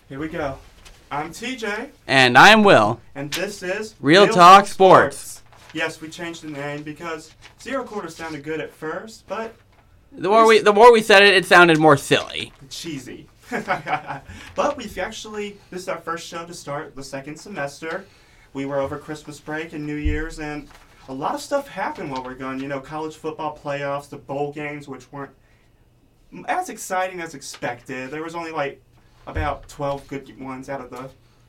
Here we go. I'm TJ. And I'm Will. And this is Real Talk Sports. Yes, we changed the name because Zero Quarter sounded good at first, but the more we said it, it sounded more silly. Cheesy. But this is our first show to start the second semester. We were over Christmas break and New Year's, and a lot of stuff happened while we're gone. You know, college football playoffs, the bowl games, which weren't as exciting as expected. There was only about 12 good ones out of the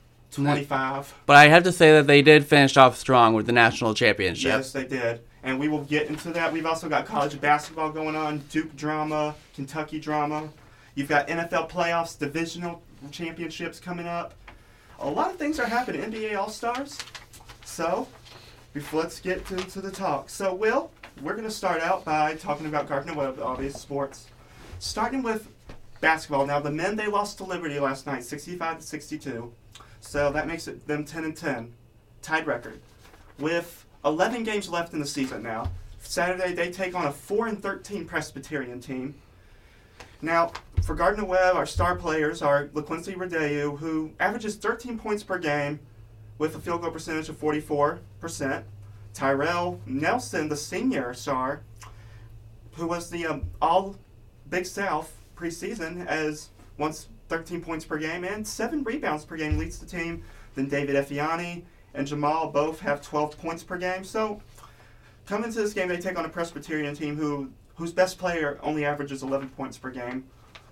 25. But I have to say that they did finish off strong with the national championship. Yes, they did. And we will get into that. We've also got college basketball going on, Duke drama, Kentucky drama. You've got NFL playoffs, divisional championships coming up. A lot of things are happening. NBA All-Stars. So, let's get into the talk. So, Will, we're going to start out by talking about Gardner-Webb, obvious sports. Starting with basketball. Now, the men, they lost to Liberty last night, 65-62. So that makes it them 10-10, tied record. With 11 games left in the season now. Saturday, they take on a 4-13 Presbyterian team. Now, for Gardner-Webb, our star players are LaQuincy Rodeo, who averages 13 points per game with a field goal percentage of 44%. Tyrell Nelson, the senior star, who was the All-Big South preseason, as once 13 points per game and 7 rebounds per game, leads the team. Then David Effiani and Jamal both have 12 points per game. So, coming into this game, they take on a Presbyterian team whose best player only averages 11 points per game.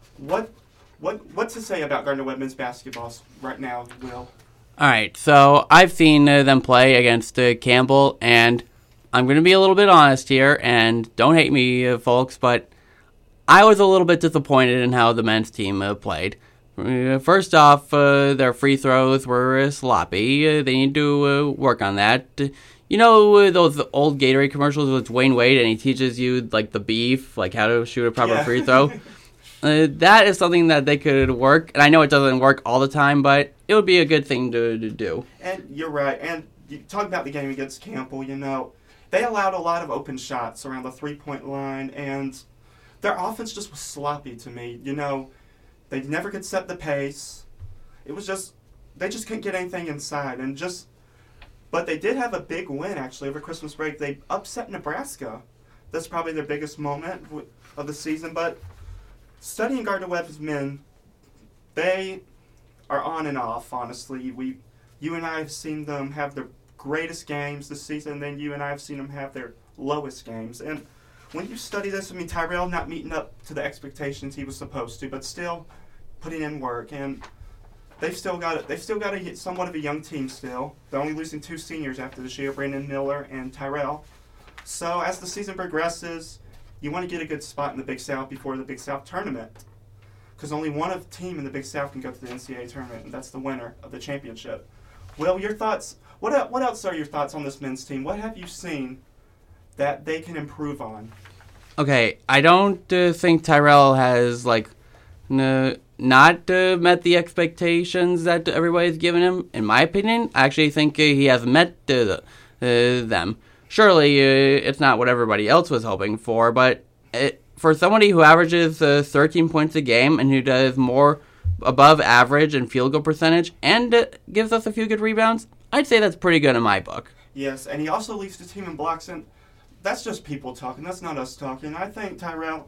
What's to say about Gardner-Webb men's basketball right now, Will? All right, so I've seen them play against Campbell, and I'm going to be a little bit honest here, and don't hate me, folks, but I was a little bit disappointed in how the men's team played. First off, their free throws were sloppy. They need to work on that. You know those old Gatorade commercials with Dwayne Wade, and he teaches you the beef, how to shoot a proper free throw? That is something that they could work, and I know it doesn't work all the time, but it would be a good thing to do. And you're right. And you talk about the game against Campbell, they allowed a lot of open shots around the three-point line, and their offense just was sloppy to me. They never could set the pace. It was just, they just couldn't get anything inside. But they did have a big win, actually, over Christmas break. They upset Nebraska. That's probably their biggest moment of the season. But studying Gardner-Webb's men, they are on and off, honestly. You and I have seen them have their greatest games this season, and then you and I have seen them have their lowest games. And when you study this, Tyrell not meeting up to the expectations he was supposed to, but still putting in work, and they've still got somewhat of a young team still. They're only losing 2 seniors after this year, Brandon Miller and Tyrell. So as the season progresses, you want to get a good spot in the Big South before the Big South tournament, because only one team in the Big South can go to the NCAA tournament, and that's the winner of the championship. Will, your thoughts? What else are your thoughts on this men's team? What have you seen that they can improve on? Okay, I don't think Tyrell has not met the expectations that everybody's given him. In my opinion, I actually think he has met them. Surely it's not what everybody else was hoping for, but for somebody who averages 13 points a game and who does more above average in field goal percentage and gives us a few good rebounds, I'd say that's pretty good in my book. Yes, and he also leads the team in blocks, and that's just people talking. That's not us talking. I think Tyrell,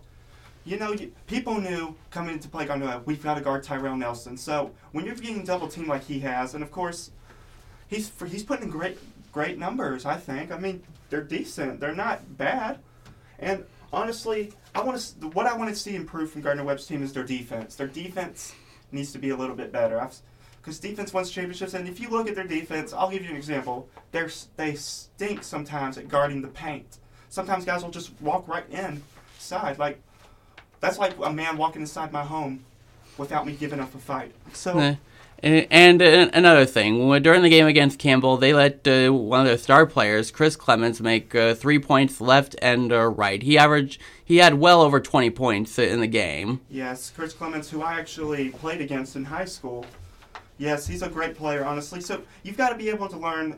people knew coming into play, we've got to guard Tyrell Nelson. So when you're getting double teamed like he has, and of course, he's putting in great numbers, I think. They're decent. They're not bad. And honestly, what I want to see improve from Gardner-Webb's team is their defense. Their defense needs to be a little bit better. Because defense wins championships, and if you look at their defense, I'll give you an example. They stink sometimes at guarding the paint. Sometimes guys will just walk right inside. That's like a man walking inside my home without me giving up a fight. So, and another thing, during the game against Campbell, they let one of their star players, Chris Clemens, make 3 points left and right. He had well over 20 points in the game. Yes, Chris Clemens, who I actually played against in high school. Yes, he's a great player, honestly. So you've got to be able to learn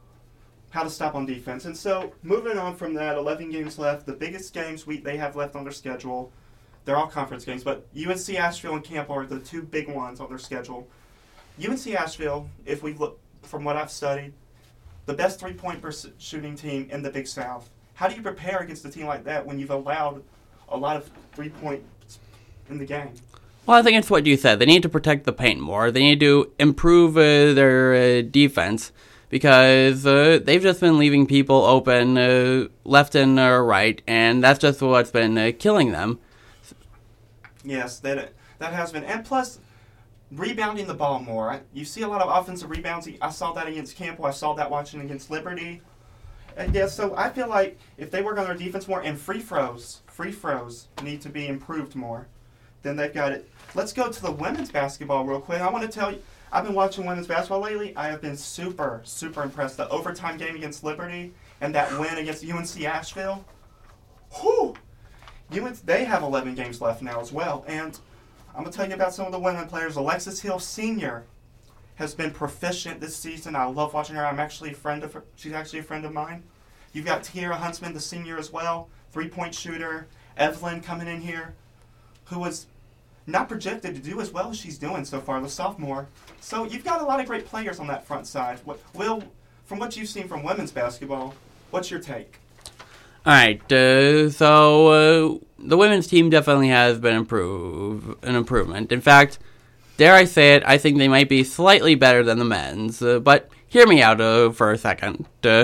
how to stop on defense. And so moving on from that, 11 games left, the biggest games they have left on their schedule. They're all conference games, but UNC Asheville and Campbell are the two big ones on their schedule. UNC Asheville, if we look from what I've studied, the best three-point shooting team in the Big South. How do you prepare against a team like that when you've allowed a lot of three-points in the game? Well, I think it's what you said. They need to protect the paint more. They need to improve their defense because they've just been leaving people open left and right, and that's just what's been killing them. Yes, that has been. And plus, rebounding the ball more. You see a lot of offensive rebounds. I saw that against Campbell. I saw that watching against Liberty. And yeah, so I feel like if they work on their defense more, and free throws need to be improved more, then they've got it. Let's go to the women's basketball real quick. I want to tell you, I've been watching women's basketball lately. I have been super, super impressed. The overtime game against Liberty and that win against UNC Asheville. Whew! They have 11 games left now as well. And I'm going to tell you about some of the women players. Alexis Hill Sr. has been proficient this season. I love watching her. I'm actually a friend of her. She's actually a friend of mine. You've got Tiara Huntsman, the senior as well, three-point shooter. Evelyn coming in here, who was not projected to do as well as she's doing so far, the sophomore. So you've got a lot of great players on that front side. Will, from what you've seen from women's basketball, what's your take? All right, so the women's team definitely has been an improvement. In fact, dare I say it, I think they might be slightly better than the men's. But hear me out for a second.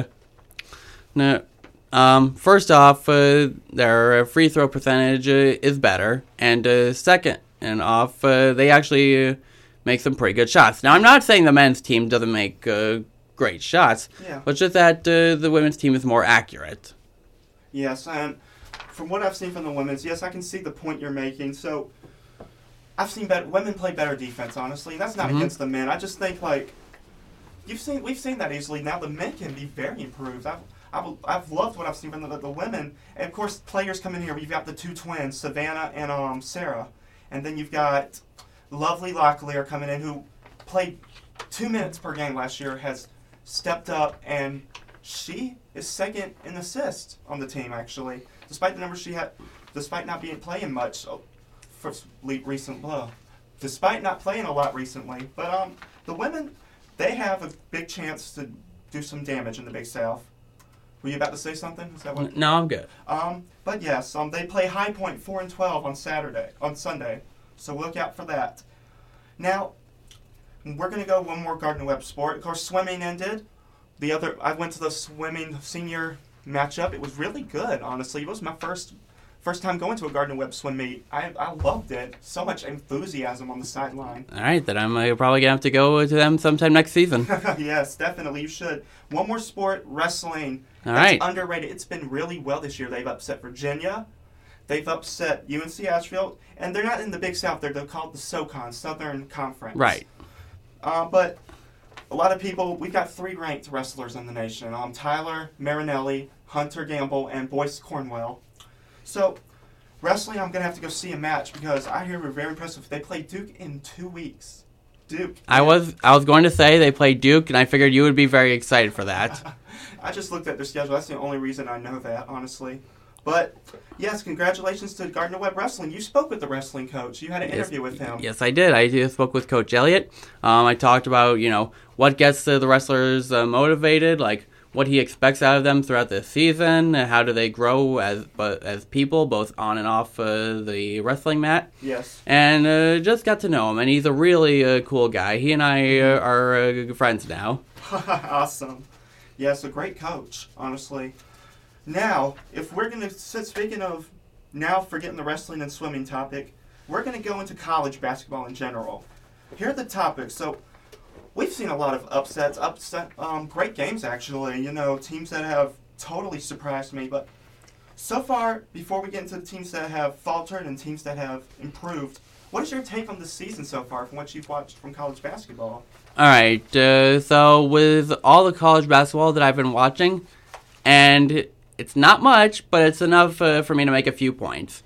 First off, their free throw percentage is better, and second off, they actually make some pretty good shots. Now, I'm not saying the men's team doesn't make great shots, but just that the women's team is more accurate. Yes, and from what I've seen from the women's, yes, I can see the point you're making. So I've seen women play better defense, honestly. That's not against the men. I just think, like, we've seen that easily. Now the men can be very improved. I've loved what I've seen from the women. And, of course, players come in here. We've got the two twins, Savannah and Sarah. And then you've got Lovely Locklear coming in, who played 2 minutes per game last year, has stepped up, and she is second in assists on the team, actually, despite the numbers she had, despite not playing much for despite not playing a lot recently. But the women, they have a big chance to do some damage in the Big South. Were you about to say something? Is that what? No, I'm good. But yes, they play High Point 4-12 on Sunday, so look out for that. Now, we're going to go one more Gardner Webb sport. Of course, swimming ended. I went to the swimming senior matchup. It was really good, honestly. It was my first time going to a Gardner Webb swim meet. I loved it. So much enthusiasm on the sideline. All right, then I'm probably going to have to go to them sometime next season. Yes, definitely. You should. One more sport, wrestling. All right. It's underrated. It's been really well this year. They've upset Virginia. They've upset UNC Asheville. And they're not in the Big South. They're called the SoCon, Southern Conference. Right. But a lot of people, we've got 3 ranked wrestlers in the nation. Tyler Marinelli, Hunter Gamble, and Boyce Cornwell. So, wrestling, I'm going to have to go see a match because I hear we're very impressive. They play Duke in 2 weeks. Duke. I was going to say they played Duke, and I figured you would be very excited for that. I just looked at their schedule. That's the only reason I know that, honestly. But, yes, congratulations to Gardner Webb Wrestling. You spoke with the wrestling coach. You had an interview with him. Yes, I did. I spoke with Coach Elliott. I talked about, what gets the wrestlers motivated, like what he expects out of them throughout the season, how do they grow as people, both on and off the wrestling mat. Yes. And just got to know him, and he's a really cool guy. He and I are friends now. Awesome. Yes, a great coach, honestly. Now, if we're going to, speaking of now forgetting the wrestling and swimming topic, we're going to go into college basketball in general. Here are the topics. So, we've seen a lot of upsets, great games actually, teams that have totally surprised me. But so far, before we get into the teams that have faltered and teams that have improved, what is your take on the season so far from what you've watched from college basketball? All right, so with all the college basketball that I've been watching, and it's not much, but it's enough for me to make a few points.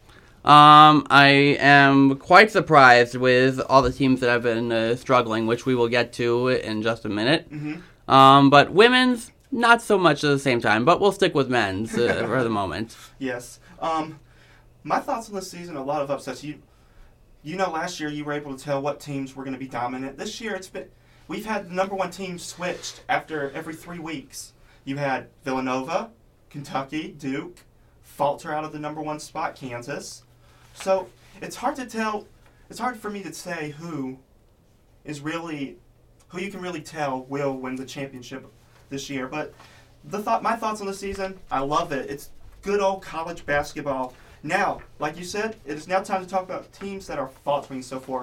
I am quite surprised with all the teams that have been struggling, which we will get to in just a minute. Mm-hmm. But women's, not so much at the same time, but we'll stick with men's for the moment. Yes. my thoughts on this season, a lot of upsets. Last year you were able to tell what teams were going to be dominant. This year we've had the number one team switched after every 3 weeks. You had Villanova, Kentucky, Duke, falter out of the number one spot, Kansas. So it's hard to tell. It's hard for me to say who you can really tell will win the championship this year. But my thoughts on the season, I love it. It's good old college basketball. Now, like you said, it is now time to talk about teams that are faltering so far.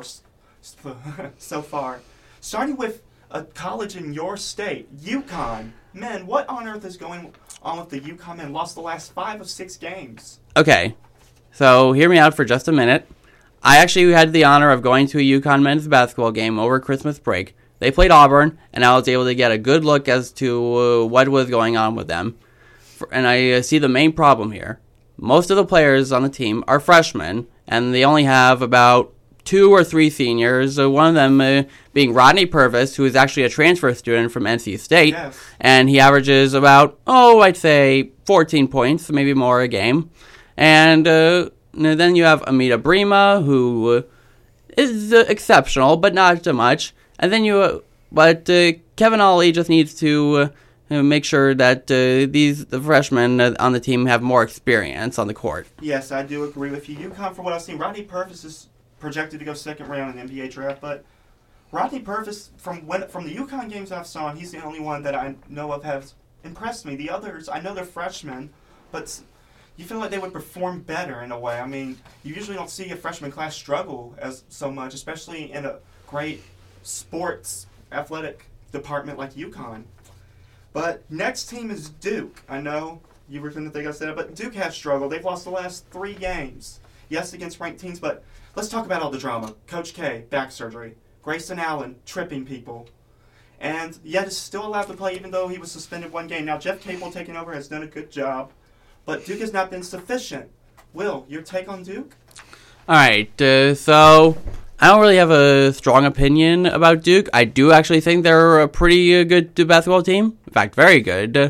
Starting with a college in your state, UConn. Man, what on earth is going on with the UConn men? Lost the last 5 of 6 games. Okay, so hear me out for just a minute. I actually had the honor of going to a UConn men's basketball game over Christmas break. They played Auburn, and I was able to get a good look as to what was going on with them. And I see the main problem here. Most of the players on the team are freshmen, and they only have about 2 or 3 seniors, one of them being Rodney Purvis, who is actually a transfer student from NC State, Yes. and he averages about, I'd say 14 points, maybe more a game. And then you have Amita Brima, who is exceptional, but not too much. And then Kevin Ollie just needs to make sure that the freshmen on the team have more experience on the court. Yes, I do agree with you. UConn, for what I've seen, Rodney Purvis is projected to go second round in the NBA draft, but Rodney Purvis, from the UConn games I've saw, he's the only one that I know of has impressed me. The others, I know they're freshmen, but you feel like they would perform better in a way. I mean, you usually don't see a freshman class struggle as so much, especially in a great sports athletic department like UConn. But next team is Duke. I know you were going to think I said it, but Duke has struggled. They've lost the last 3 games. Yes, against ranked teams, but let's talk about all the drama. Coach K, back surgery. Grayson Allen, tripping people. And yet is still allowed to play even though he was suspended 1 game. Now, Jeff Capel taking over has done a good job, but Duke has not been sufficient. Will, your take on Duke? All right, so I don't really have a strong opinion about Duke. I do actually think they're a pretty good basketball team. In fact, very good.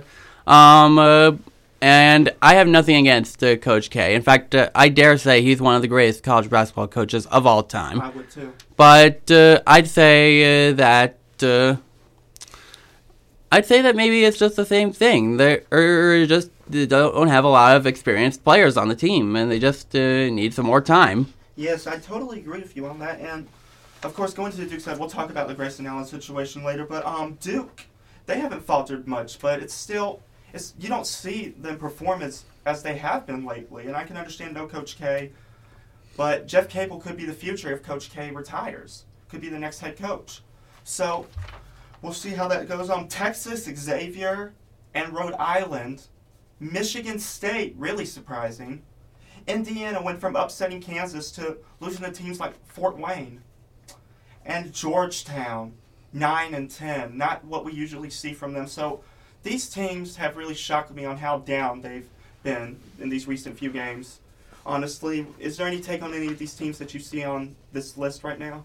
And I have nothing against Coach K. In fact, I dare say he's one of the greatest college basketball coaches of all time. I would too. But I'd say that maybe it's just the same thing. They don't have a lot of experienced players on the team, and they just need some more time. Yes, I totally agree with you on that. And, of course, going to the Duke side, we'll talk about the Grayson Allen situation later. But Duke, they haven't faltered much, but it's still, you don't see them perform as they have been lately. And I can understand no Coach K, but Jeff Capel could be the future if Coach K retires. Could be the next head coach. So we'll see how that goes on. Texas, Xavier, and Rhode Island. Michigan State, really surprising. Indiana went from upsetting Kansas to losing to teams like Fort Wayne. And Georgetown, 9-10. Not what we usually see from them. So these teams have really shocked me on how down they've been in these recent few games. Honestly, is there any take on any of these teams that you see on this list right now?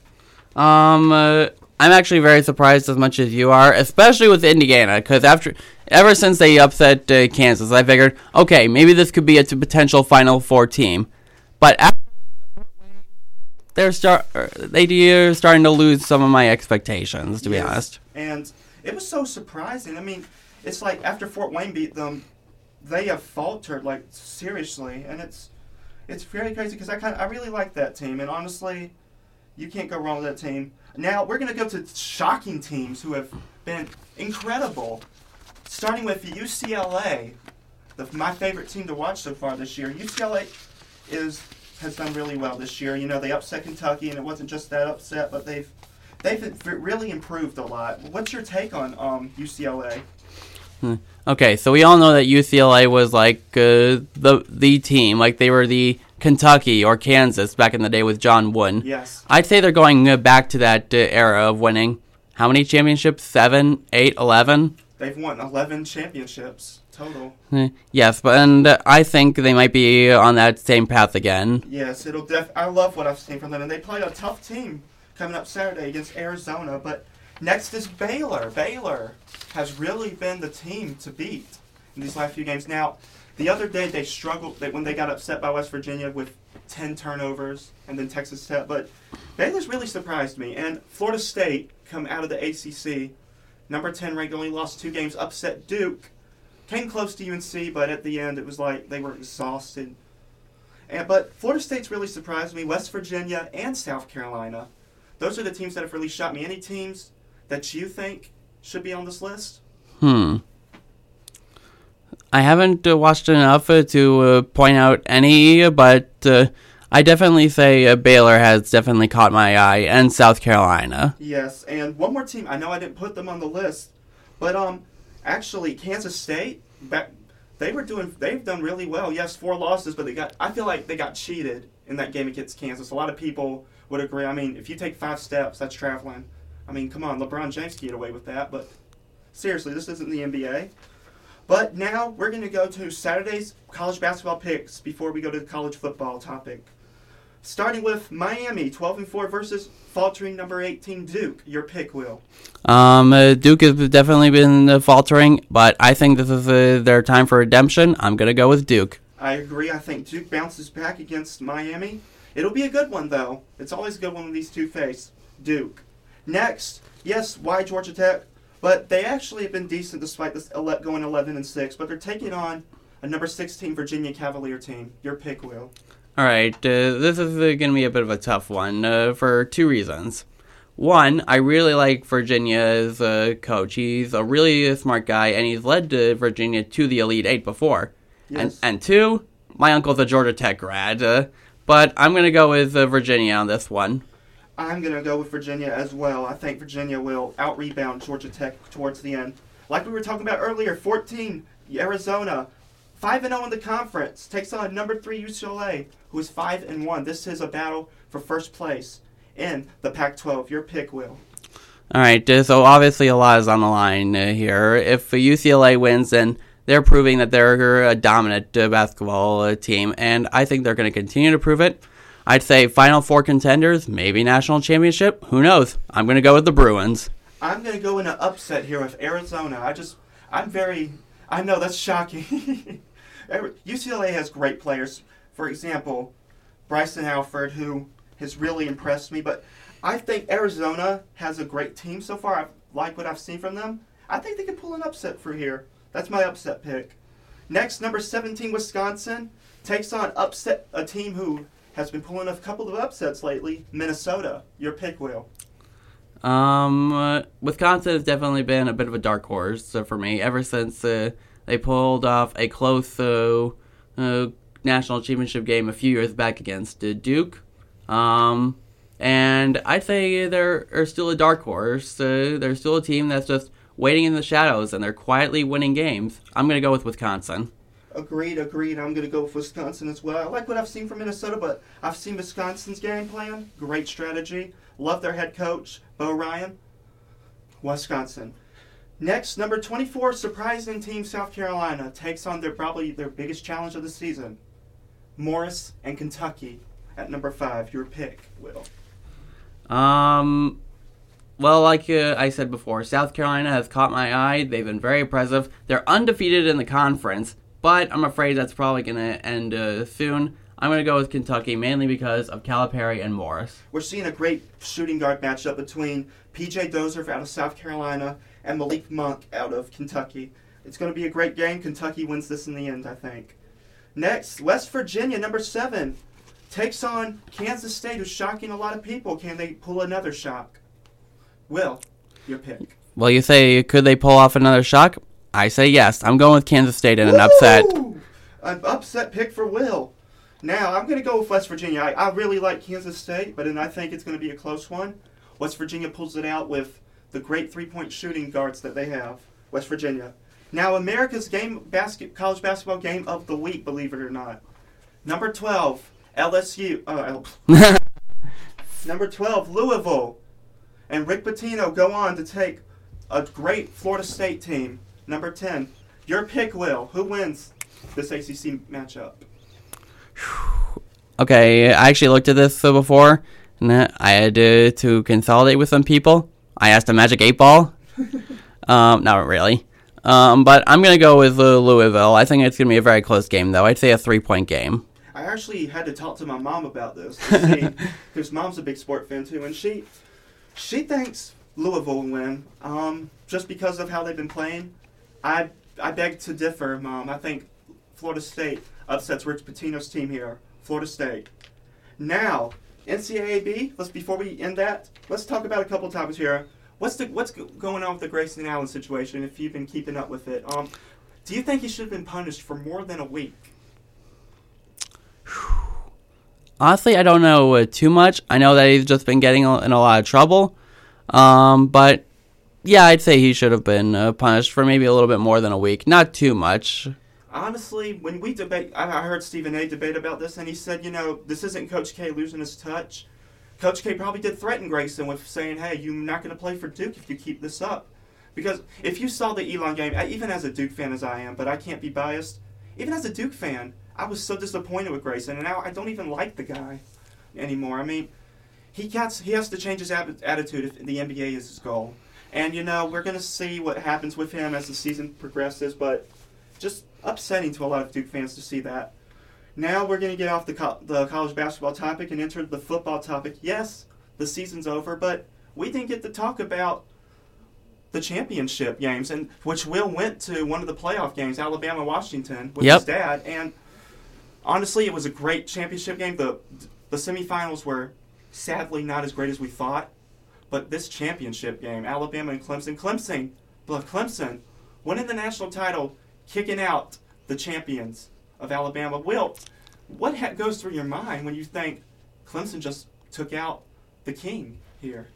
I'm actually very surprised as much as you are, especially with Indiana, because ever since they upset Kansas, I figured, okay, maybe this could be a potential Final Four team. But after they're starting to lose some of my expectations, to be honest. And it was so surprising. I mean, it's like after Fort Wayne beat them, they have faltered, like, seriously. And it's very crazy because I really like that team. And honestly, you can't go wrong with that team. Now, we're going to go to shocking teams who have been incredible. Starting with UCLA, my favorite team to watch so far this year. UCLA has done really well this year. You know, they upset Kentucky, and it wasn't just that upset, but they've really improved a lot. What's your take on UCLA? Okay, so we all know that UCLA was like the team, like they were the Kentucky or Kansas back in the day with John Wooden. Yes. I'd say they're going back to that era of winning. How many championships? 7, 8, 11? They've won 11 championships total. Yes, and I think they might be on that same path again. Yes, I love what I've seen from them, and they played a tough team coming up Saturday against Arizona. But next is Baylor. Baylor has really been the team to beat in these last few games. Now, The other day they struggled when they got upset by West Virginia with 10 turnovers and then Texas Tech. But Baylor's really surprised me. And Florida State come out of the ACC, number 10 ranked, only lost 2 games, upset Duke. Came close to UNC, but at the end it was like they were exhausted. But Florida State's really surprised me. West Virginia and South Carolina. Those are the teams that have really shocked me. Any teams that you think should be on this list? I haven't watched enough to point out any, but I definitely say Baylor has definitely caught my eye, and South Carolina. Yes, and one more team. I know I didn't put them on the list, but actually Kansas State, they've done really well. Yes, 4 losses, but I feel like they got cheated in that game against Kansas. A lot of people would agree. I mean, if you take 5 steps, that's traveling. I mean, come on, LeBron James can get away with that, but seriously, this isn't the NBA. But now we're going to go to Saturday's college basketball picks before we go to the college football topic. Starting with Miami, 12-4 versus faltering number 18 Duke. Your pick, Will. Duke has definitely been faltering, but I think this is their time for redemption. I'm going to go with Duke. I agree. I think Duke bounces back against Miami. It'll be a good one, though. It's always a good one when these two face. Duke. Next, yes, why Georgia Tech? But they actually have been decent despite this going 11-6. But they're taking on a number 16 Virginia Cavalier team. Your pick, Will. All right, this is going to be a bit of a tough one for 2 reasons. One, I really like Virginia's coach. He's a really smart guy, and he's led Virginia to the Elite Eight before. Yes. And 2, my uncle's a Georgia Tech grad. But I'm going to go with Virginia on this one. I'm going to go with Virginia as well. I think Virginia will out-rebound Georgia Tech towards the end. Like we were talking about earlier, 14, Arizona, 5-0 in the conference, takes on number 3 UCLA, who is 5-1. This is a battle for first place in the Pac-12. Your pick, Will. All right, so obviously a lot is on the line here. If UCLA wins, then they're proving that they're a dominant basketball team, and I think they're going to continue to prove it. I'd say Final Four contenders, maybe national championship. Who knows? I'm going to go with the Bruins. I'm going to go in an upset here with Arizona. I know that's shocking. UCLA has great players. For example, Bryson Alford, who has really impressed me. But I think Arizona has a great team so far. I like what I've seen from them. I think they can pull an upset through here. That's my upset pick. Next, number 17, Wisconsin, takes on a team who has been pulling a couple of upsets lately, Minnesota. Your pick, Will. Wisconsin has definitely been a bit of a dark horse for me ever since they pulled off a close national championship game a few years back against Duke. And I'd say they're still a dark horse. They're still a team that's just waiting in the shadows, and they're quietly winning games. I'm going to go with Wisconsin. Agreed. I'm going to go with Wisconsin as well. I like what I've seen from Minnesota, but I've seen Wisconsin's game plan. Great strategy. Love their head coach, Bo Ryan. Wisconsin. Next, number 24, surprising team South Carolina takes on probably their biggest challenge of the season. Morris and Kentucky at number 5. Your pick, Will. Well, like I said before, South Carolina has caught my eye. They've been very impressive. They're undefeated in the conference, but I'm afraid that's probably going to end soon. I'm going to go with Kentucky, mainly because of Calipari and Morris. We're seeing a great shooting guard matchup between P.J. Dozier out of South Carolina and Malik Monk out of Kentucky. It's going to be a great game. Kentucky wins this in the end, I think. Next, West Virginia, number 7, takes on Kansas State, who's shocking a lot of people. Can they pull another shock? Will, your pick. Well, you say, could they pull off another shock? I say yes. I'm going with Kansas State in an upset. An upset pick for Will. Now, I'm going to go with West Virginia. I really like Kansas State, but I think it's going to be a close one. West Virginia pulls it out with the great three-point shooting guards that they have. West Virginia. Now, America's college basketball game of the week, believe it or not. Number 12, LSU. Number 12, Louisville. And Rick Pitino go on to take a great Florida State team. Number 10, your pick, Will. Who wins this ACC matchup? Okay, I actually looked at this before, and I had to consolidate with some people. I asked a Magic 8 Ball. Not really. But I'm going to go with Louisville. I think it's going to be a very close game, though. I'd say a 3-point game. I actually had to talk to my mom about this because mom's a big sport fan too, and she thinks Louisville will win just because of how they've been playing. I beg to differ, Mom. I think Florida State upsets Rich Pitino's team here. Florida State. Now, NCAA, before we end that, let's talk about a couple topics here. What's going on with the Grayson Allen situation, if you've been keeping up with it? Do you think he should have been punished for more than a week? Honestly, I don't know too much. I know that he's just been getting in a lot of trouble. But, yeah, I'd say he should have been punished for maybe a little bit more than a week. Not too much. Honestly, when we debate, I heard Stephen A. debate about this, and he said, this isn't Coach K losing his touch. Coach K probably did threaten Grayson with saying, hey, you're not going to play for Duke if you keep this up. Because if you saw the Elon game, even as a Duke fan as I am, but I can't be biased, even as a Duke fan, I was so disappointed with Grayson, and now I don't even like the guy anymore. I mean, he has to change his attitude if the NBA is his goal. And, we're going to see what happens with him as the season progresses, but just upsetting to a lot of Duke fans to see that. Now we're going to get off the college basketball topic and enter the football topic. Yes, the season's over, but we didn't get to talk about the championship games, and which Will went to one of the playoff games, Alabama-Washington, with his dad. And honestly, it was a great championship game. The semifinals were sadly not as great as we thought, but this championship game, Alabama and Clemson winning the national title, kicking out the champions of Alabama. Will, what goes through your mind when you think Clemson just took out the king here?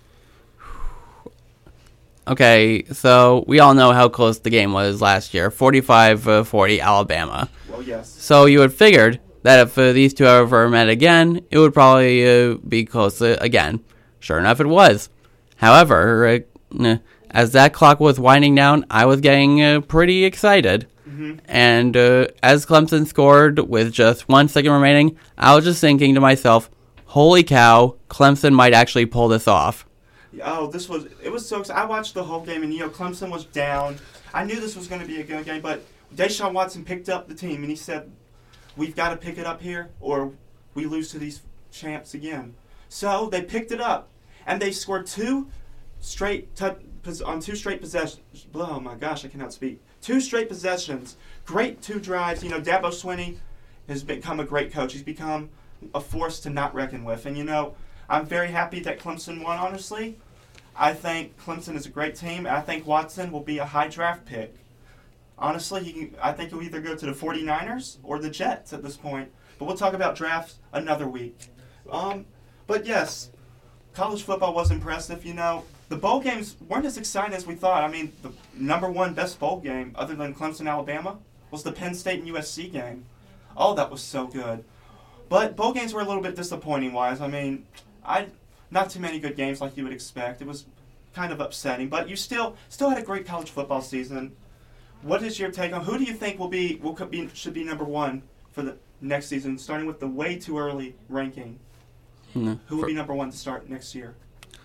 Okay, so we all know how close the game was last year, 45-40 Alabama. Well, yes. So you had figured that if these two ever met again, it would probably be close again. Sure enough, it was. However, as that clock was winding down, I was getting pretty excited. Mm-hmm. And as Clemson scored with just 1 second remaining, I was just thinking to myself, holy cow, Clemson might actually pull this off. Oh, it was so exciting. I watched the whole game, and Clemson was down. I knew this was going to be a good game, but Deshaun Watson picked up the team, and he said, we've got to pick it up here, or we lose to these champs again. So they picked it up, and they scored two straight possessions. Oh my gosh, I cannot speak. 2 straight possessions. Great 2 drives. Dabo Swinney has become a great coach. He's become a force to not reckon with. And, I'm very happy that Clemson won, honestly. I think Clemson is a great team. I think Watson will be a high draft pick. Honestly, I think he'll either go to the 49ers or the Jets at this point. But we'll talk about drafts another week. But yes, college football was impressive. The bowl games weren't as exciting as we thought. I mean, the number 1 best bowl game, other than Clemson, Alabama, was the Penn State and USC game. Oh, that was so good. But bowl games were a little bit disappointing-wise. I mean, not too many good games like you would expect. It was kind of upsetting. But you still had a great college football season. What is your take on who do you think should be number 1 for the next season, starting with the way too early ranking? Who will be number 1 to start next year?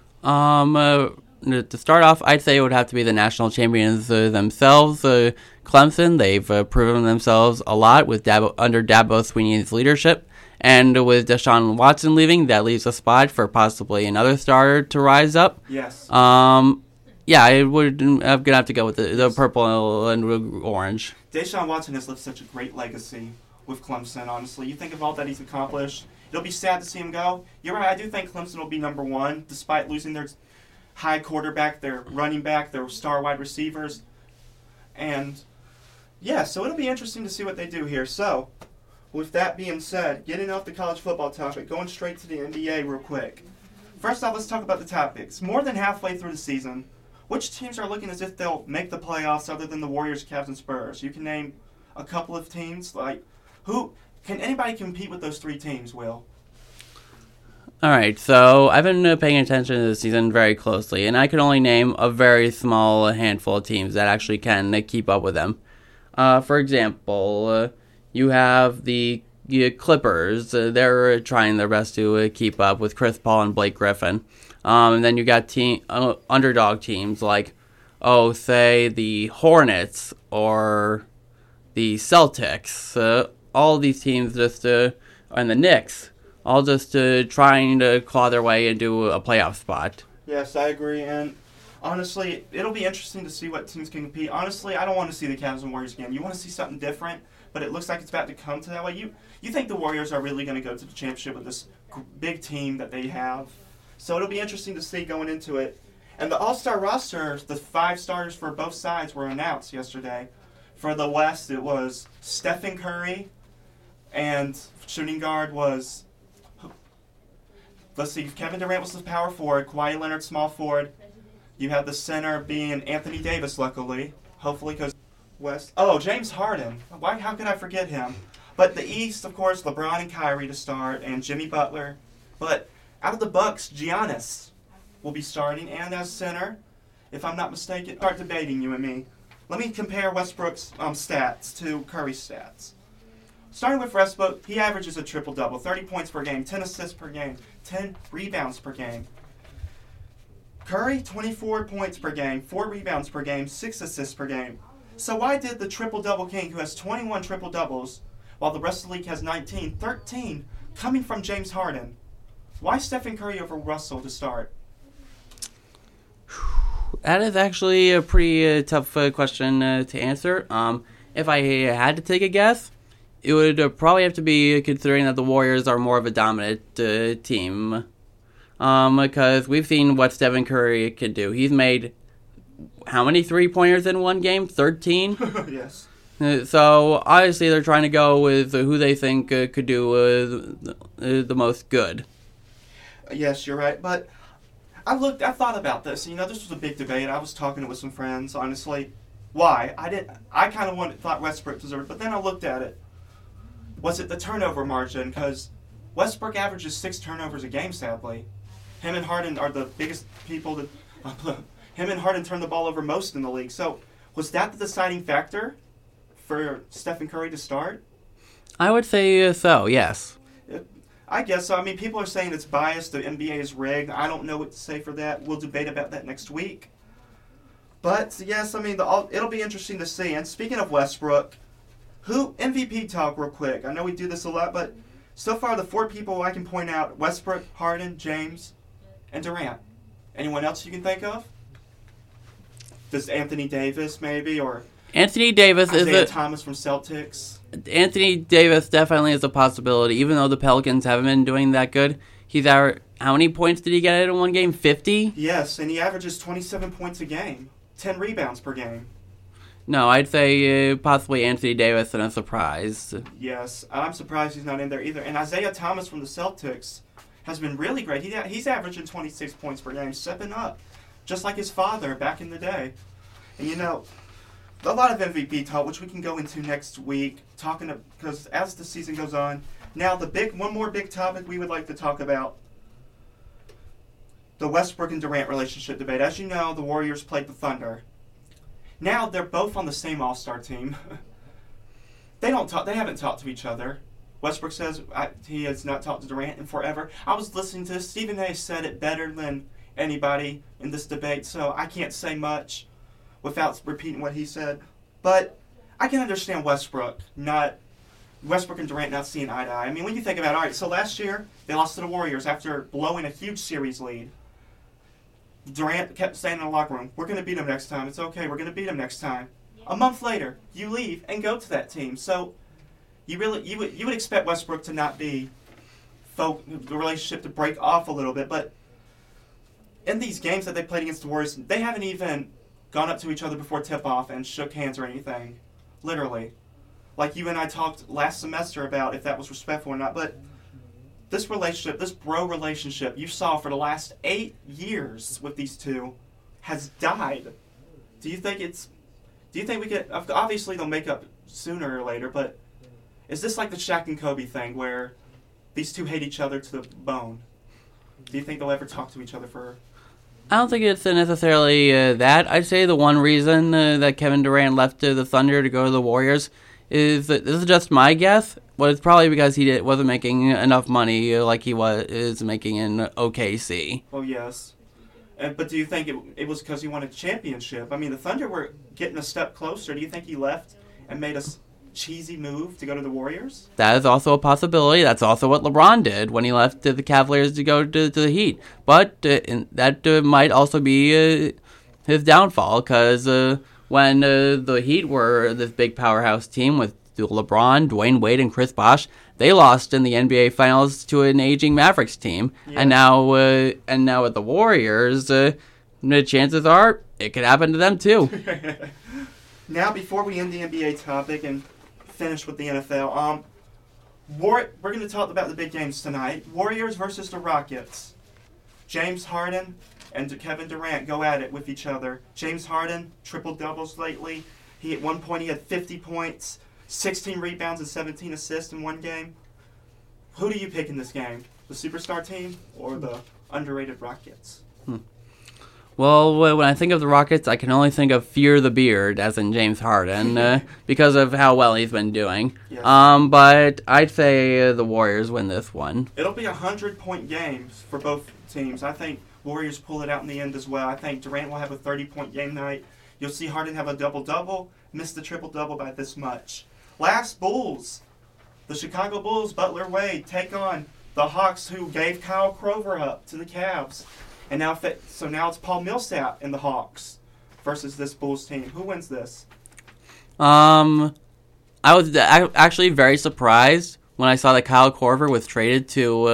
To start off, I'd say it would have to be the national champions themselves. Clemson, they've proven themselves a lot under Dabo Swinney's leadership. And with Deshaun Watson leaving, that leaves a spot for possibly another starter to rise up. Yes. Yeah, I'm going to have to go with the purple and orange. Deshaun Watson has left such a great legacy with Clemson, honestly. You think of all that he's accomplished. It'll be sad to see him go. You're right, I do think Clemson will be number 1, despite losing their high quarterback, their running back, their star wide receivers. And, yeah, so it'll be interesting to see what they do here. So, with that being said, getting off the college football topic, going straight to the NBA real quick. First off, let's talk about the topics. More than halfway through the season, which teams are looking as if they'll make the playoffs other than the Warriors, Cavs, and Spurs? You can name a couple of teams. Can anybody compete with those 3 teams, Will? All right, so I've been paying attention to the season very closely, and I can only name a very small handful of teams that actually can keep up with them. For example, you have the Clippers. They're trying their best to keep up with Chris Paul and Blake Griffin. And then you got underdog teams like say the Hornets or the Celtics. All these teams and the Knicks, all just trying to claw their way into a playoff spot. Yes, I agree, and honestly, it'll be interesting to see what teams can compete. Honestly, I don't want to see the Cavs and Warriors again. You want to see something different, but it looks like it's about to come to that way. You think the Warriors are really going to go to the championship with this big team that they have? So it'll be interesting to see going into it. And the All-Star roster, the 5 starters for both sides were announced yesterday. For the West, it was Stephen Curry, and shooting guard was, let's see, Kevin Durant was the power forward, Kawhi Leonard small forward. You have the center being Anthony Davis, luckily. Hopefully, because West. Oh, James Harden. How could I forget him? But the East, of course, LeBron and Kyrie to start, and Jimmy Butler. But out of the Bucks, Giannis will be starting, and as center, if I'm not mistaken. Start debating, you and me. Let me compare Westbrook's stats to Curry's stats. Starting with Westbrook, he averages a triple-double, 30 points per game, 10 assists per game, 10 rebounds per game. Curry, 24 points per game, 4 rebounds per game, 6 assists per game. So why did the triple-double king, who has 21 triple-doubles, while the rest of the league has 19, 13 coming from James Harden? Why Stephen Curry over Russell to start? That is actually a pretty tough question to answer. If I had to take a guess, it would probably have to be considering that the Warriors are more of a dominant team. Because we've seen what Stephen Curry can do. He's made how many 3-pointers in one game? 13? Yes. So, obviously, they're trying to go with who they think could do the most good. Yes, you're right. But I thought about this. This was a big debate. I was talking with some friends, honestly. Why? I kind of thought Westbrook deserved it, but then I looked at it. Was it the turnover margin? Because Westbrook averages 6 turnovers a game, sadly. Him and Harden are the biggest people that... him and Harden turn the ball over most in the league. So, was that the deciding factor for Stephen Curry to start? I would say so, yes. I guess so. I mean, people are saying it's biased, the NBA is rigged. I don't know what to say for that. We'll debate about that next week. But, yes, I mean, it'll be interesting to see. And speaking of Westbrook, MVP talk real quick. I know we do this a lot, but so far the 4 people I can point out, Westbrook, Harden, James, and Durant. Anyone else you can think of? Does Anthony Davis maybe, or Anthony Davis Isaiah Thomas from Celtics? Anthony Davis definitely is a possibility, even though the Pelicans haven't been doing that good. How many points did he get in one game? 50? Yes, and he averages 27 points a game, 10 rebounds per game. No, I'd say possibly Anthony Davis and a surprise. Yes, I'm surprised he's not in there either. And Isaiah Thomas from the Celtics has been really great. He's averaging 26 points per game, stepping up, just like his father back in the day. And a lot of MVP talk, which we can go into next week, because as the season goes on. Now, one more big topic we would like to talk about, the Westbrook and Durant relationship debate. As you know, the Warriors played the Thunder. Now they're both on the same All-Star team. They haven't talked to each other. Westbrook says he has not talked to Durant in forever. I was listening to this. Stephen A. said it better than anybody in this debate, so I can't say much without repeating what he said. But I can understand Westbrook and Durant not seeing eye to eye. I mean, when you think about it, all right, so last year they lost to the Warriors after blowing a huge series lead. Durant kept saying in the locker room, we're going to beat them next time. It's okay, we're going to beat them next time. A month later, you leave and go to that team. So you would expect Westbrook to not be the relationship to break off a little bit, but in these games that they played against the Warriors, they haven't even gone up to each other before tip-off and shook hands or anything. Literally. Like you and I talked last semester about if that was respectful or not, but this relationship, this bro relationship you saw for the last 8 years with these two has died. Do you think we could, obviously they'll make up sooner or later, but is this like the Shaq and Kobe thing where these two hate each other to the bone? Do you think they'll ever talk to each other for... I don't think it's necessarily that. I'd say the one reason that Kevin Durant left the Thunder to go to the Warriors is that, this is just my guess, but it's probably because he wasn't making enough money like he is making in OKC. Oh, yes. But do you think it was because he won a championship? I mean, the Thunder were getting a step closer. Do you think he left and made a cheesy move to go to the Warriors? That is also a possibility. That's also what LeBron did when he left the Cavaliers to go to the Heat. But that might also be his downfall, because when the Heat were this big powerhouse team with LeBron, Dwayne Wade, and Chris Bosh, they lost in the NBA Finals to an aging Mavericks team. Yeah. And now with the Warriors, the chances are it could happen to them too. Now, before we end the NBA topic and finish with the NFL, we're going to talk about the big games tonight. Warriors versus the Rockets. James Harden and Kevin Durant go at it with each other. James Harden, triple-doubles lately. At one point, he had 50 points, 16 rebounds, and 17 assists in one game. Who do you pick in this game? The superstar team or the underrated Rockets? Well, when I think of the Rockets, I can only think of Fear the Beard, as in James Harden, because of how well he's been doing. Yes. But I'd say the Warriors win this one. It'll be 100-point games for both teams. I think Warriors pull it out in the end as well. I think Durant will have a 30-point game night. You'll see Harden have a double-double, miss the triple-double by this much. Last, Bulls. The Chicago Bulls, Butler Wade, take on the Hawks, who gave Kyle Korver up to the Cavs. And now it's Paul Millsap and the Hawks versus this Bulls team. Who wins this? I was actually very surprised when I saw that Kyle Korver was traded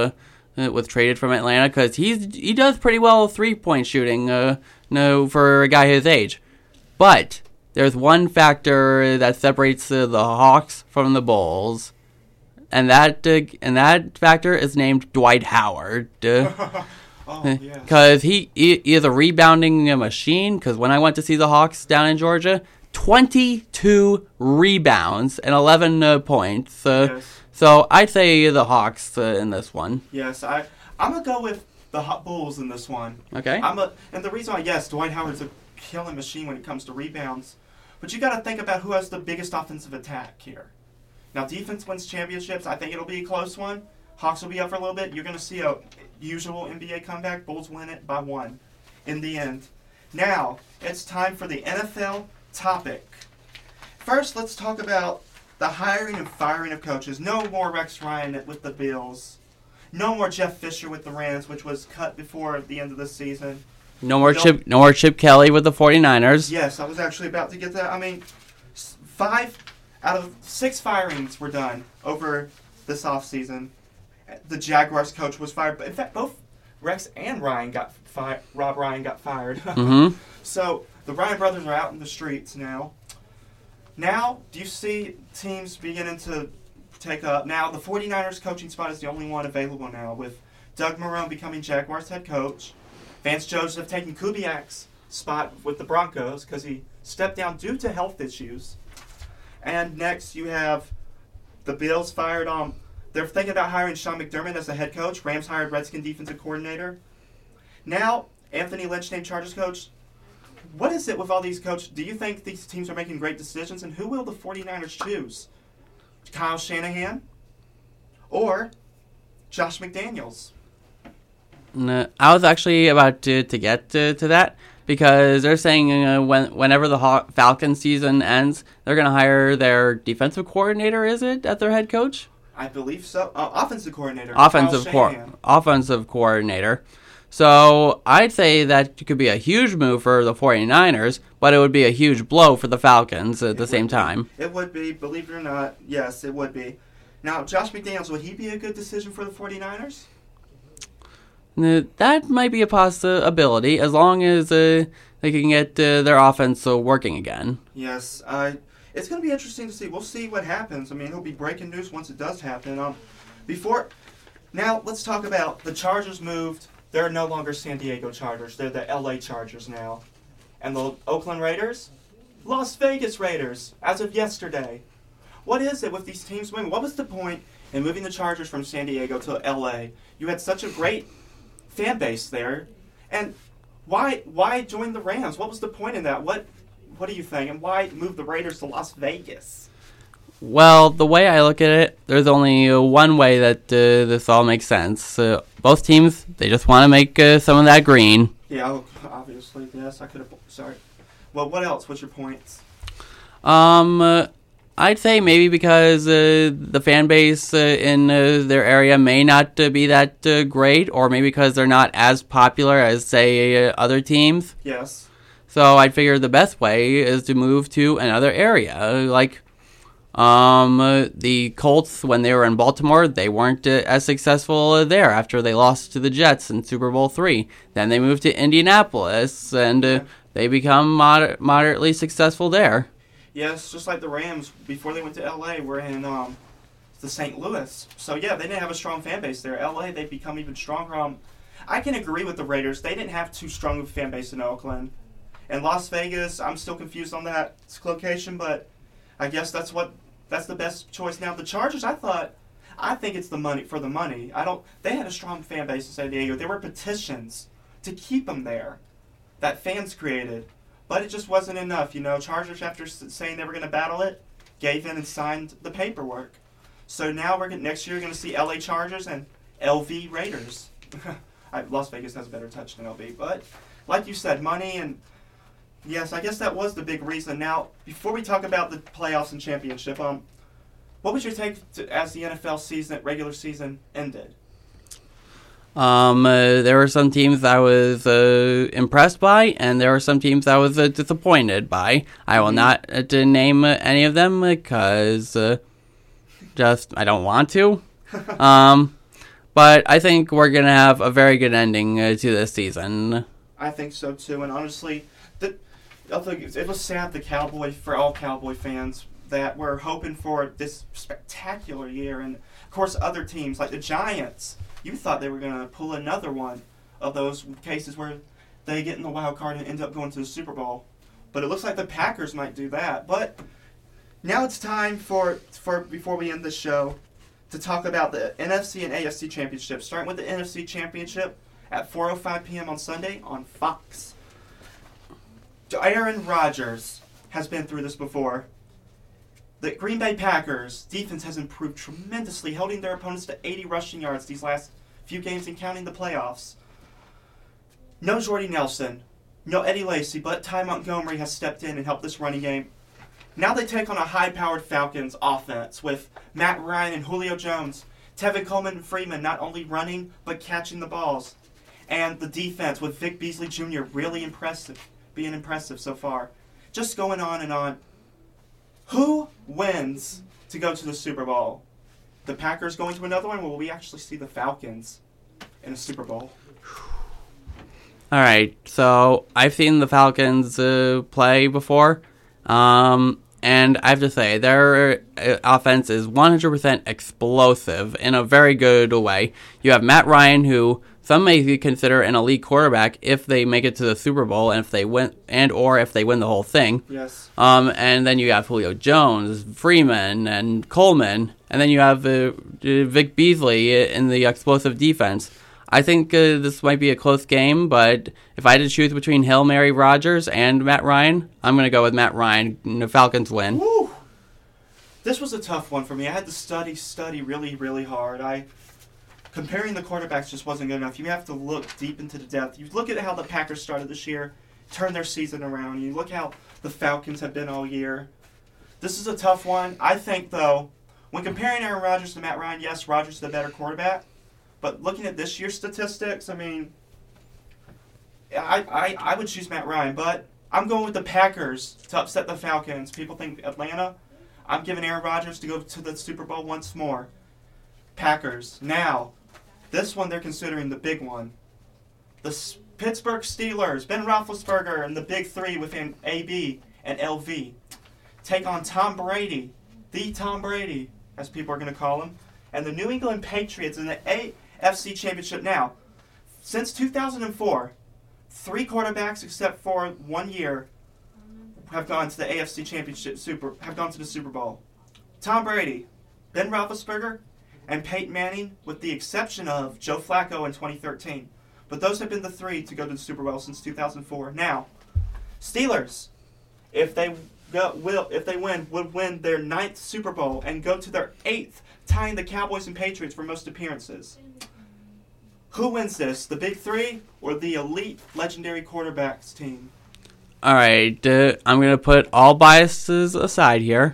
from Atlanta, because he does pretty well 3-point shooting for a guy his age. But there's one factor that separates the Hawks from the Bulls, and that factor is named Dwight Howard. Because he is a rebounding machine. Because when I went to see the Hawks down in Georgia, 22 rebounds and 11 points. Yes. So I'd say the Hawks in this one. Yes, I'm going to go with the Bulls in this one. Okay. And the reason why, yes, Dwight Howard's a killing machine when it comes to rebounds. But you got to think about who has the biggest offensive attack here. Now, defense wins championships. I think it'll be a close one. Hawks will be up for a little bit. You're going to see a usual NBA comeback. Bulls win it by 1 in the end. Now, it's time for the NFL topic. First, let's talk about the hiring and firing of coaches. No more Rex Ryan with the Bills. No more Jeff Fisher with the Rams, which was cut before the end of the season. No more Chip Kelly with the 49ers. Yes, I was actually about to get that. I mean, 5 out of 6 firings were done over this offseason. The Jaguars coach was fired. But in fact, both Rex and Ryan got fired. Rob Ryan got fired. Mm-hmm. So the Ryan brothers are out in the streets now. Now, do you see teams beginning to take up? Now, the 49ers coaching spot is the only one available now, with Doug Marrone becoming Jaguars head coach. Vance Joseph taking Kubiak's spot with the Broncos because he stepped down due to health issues. And next, you have the Bills fired on. They're thinking about hiring Sean McDermott as the head coach. Rams hired Redskin defensive coordinator. Now, Anthony Lynch named Chargers coach. What is it with all these coaches? Do you think these teams are making great decisions? And who will the 49ers choose? Kyle Shanahan or Josh McDaniels? No, I was actually about to get to that, because they're saying whenever the Falcons season ends, they're going to hire their defensive coordinator, is it, at their head coach? I believe so. Offensive coordinator. Offensive coordinator. So I'd say that could be a huge move for the 49ers, but it would be a huge blow for the Falcons at the same time. It would be, believe it or not. Yes, it would be. Now, Josh McDaniels, would he be a good decision for the 49ers? That might be a possibility, as long as they can get their offense working again. Yes, it's going to be interesting to see. We'll see what happens. I mean, it'll be breaking news once it does happen. Now, let's talk about the Chargers moved. They're no longer San Diego Chargers. They're the LA Chargers now. And the Oakland Raiders? Las Vegas Raiders, as of yesterday. What is it with these teams moving? What was the point in moving the Chargers from San Diego to LA? You had such a great fan base there. And why join the Rams? What was the point in that? What do you think? And why move the Raiders to Las Vegas? Well, the way I look at it, there's only one way that this all makes sense. Both teams, they just want to make some of that green. Yeah, obviously, yes. I could have. Sorry. Well, what else? What's your points? I'd say maybe because the fan base in their area may not be that great, or maybe because they're not as popular as, say, other teams. Yes. So I'd figure the best way is to move to another area. Like the Colts, when they were in Baltimore, they weren't as successful there after they lost to the Jets in Super Bowl III. Then they moved to Indianapolis, and they become moderately successful there. Yes, just like the Rams, before they went to L.A., were in the St. Louis. So, yeah, they didn't have a strong fan base there. L.A., they've become even stronger. I can agree with the Raiders. They didn't have too strong of a fan base in Oakland. And Las Vegas, I'm still confused on that location, but I guess that's the best choice. Now, the Chargers, I think it's the money for the money. They had a strong fan base in San Diego. There were petitions to keep them there that fans created. But it just wasn't enough, Chargers, after saying they were going to battle it, gave in and signed the paperwork. So now next year you're going to see LA Chargers and LV Raiders. Las Vegas has a better touch than LV, but like you said, money and yes, I guess that was the big reason. Now, before we talk about the playoffs and championship, what was your take as the NFL regular season ended? There were some teams I was impressed by, and there were some teams I was disappointed by. I will not name any of them because I don't want to. But I think we're going to have a very good ending to this season. I think so, too. And honestly, it was sad for all Cowboy fans that were hoping for this spectacular year. And, of course, other teams like the Giants, you thought they were going to pull another one of those cases where they get in the wild card and end up going to the Super Bowl. But it looks like the Packers might do that. But now it's time for before we end the show, to talk about the NFC and AFC championships. Starting with the NFC championship at 4:05 p.m. on Sunday on Fox. Aaron Rodgers has been through this before. The Green Bay Packers defense has improved tremendously, holding their opponents to 80 rushing yards these last few games and counting the playoffs. No Jordy Nelson, no Eddie Lacy, but Ty Montgomery has stepped in and helped this running game. Now they take on a high-powered Falcons offense with Matt Ryan and Julio Jones, Tevin Coleman and Freeman not only running but catching the balls. And the defense with Vic Beasley Jr. really being impressive so far. Just going on and on. Who wins to go to the Super Bowl? The Packers going to another one, or will we actually see the Falcons in a Super Bowl? All right, so I've seen the Falcons play before, and I have to say, their offense is 100% explosive in a very good way. You have Matt Ryan, who some may consider an elite quarterback if they make it to the Super Bowl and if they win the whole thing. Yes. And then you have Julio Jones, Freeman, and Coleman, and then you have Vic Beasley in the explosive defense. I think this might be a close game, but if I had to choose between Hail Mary Rodgers and Matt Ryan, I'm going to go with Matt Ryan. The Falcons win. Woo! This was a tough one for me. I had to study really, really hard. Comparing the quarterbacks just wasn't good enough. You have to look deep into the depth. You look at how the Packers started this year, turned their season around. You look how the Falcons have been all year. This is a tough one. I think, though, when comparing Aaron Rodgers to Matt Ryan, yes, Rodgers is the better quarterback. But looking at this year's statistics, I mean, I would choose Matt Ryan. But I'm going with the Packers to upset the Falcons. People think Atlanta. I'm giving Aaron Rodgers to go to the Super Bowl once more. Packers. Now, this one they're considering the big one. The Pittsburgh Steelers, Ben Roethlisberger, and the big three within AB and LV take on Tom Brady, the Tom Brady, as people are going to call him, and the New England Patriots in the AFC Championship. Now, since 2004, 3 quarterbacks except for 1 year have gone to the AFC Championship have gone to the Super Bowl. Tom Brady, Ben Roethlisberger, and Peyton Manning, with the exception of Joe Flacco in 2013. But those have been the 3 to go to the Super Bowl since 2004. Now, Steelers, if they win, would win their 9th Super Bowl and go to their 8th, tying the Cowboys and Patriots for most appearances. Who wins this, the Big Three or the elite legendary quarterbacks team? All right, I'm going to put all biases aside here.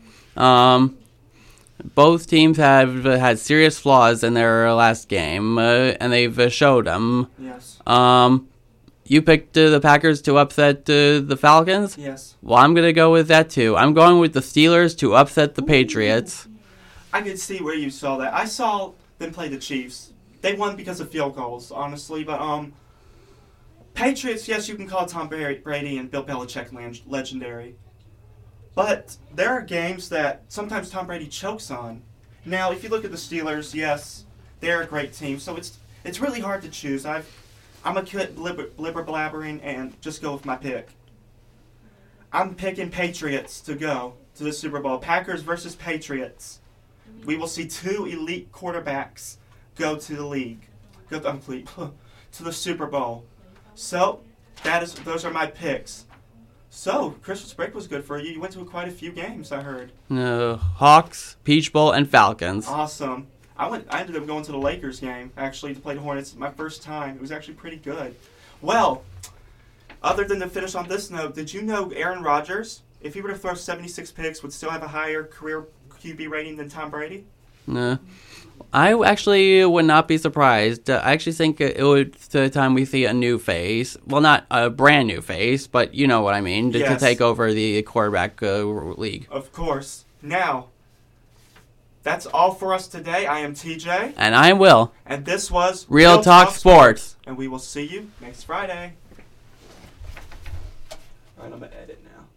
Both teams have had serious flaws in their last game, and they've showed them. Yes. You picked the Packers to upset the Falcons? Yes. Well, I'm going to go with that too. I'm going with the Steelers to upset the Patriots. I could see where you saw that. I saw them play the Chiefs. They won because of field goals, honestly. But Patriots, yes, you can call Tom Brady and Bill Belichick legendary. But there are games that sometimes Tom Brady chokes on. Now, if you look at the Steelers, yes, they're a great team. So it's really hard to choose. I'm a quit blibber blabbering and just go with my pick. I'm picking Patriots to go to the Super Bowl. Packers versus Patriots. We will see two elite quarterbacks go to the league, to the Super Bowl. So those are my picks. So Christmas break was good for you. You went to quite a few games, I heard. Hawks, Peach Bowl, and Falcons. Awesome. I ended up going to the Lakers game, actually, to play the Hornets. My first time. It was actually pretty good. Well, other than to finish on this note, did you know Aaron Rodgers, if he were to throw 76 picks, would still have a higher career QB rating than Tom Brady? No. I actually would not be surprised. I actually think it would, the time we see a new face, well, not a brand new face, but you know what I mean, to take over the quarterback league. Of course. Now, that's all for us today. I am TJ. And I am Will. And this was Real Talk Sports. And we will see you next Friday. All right, I'm going to edit now.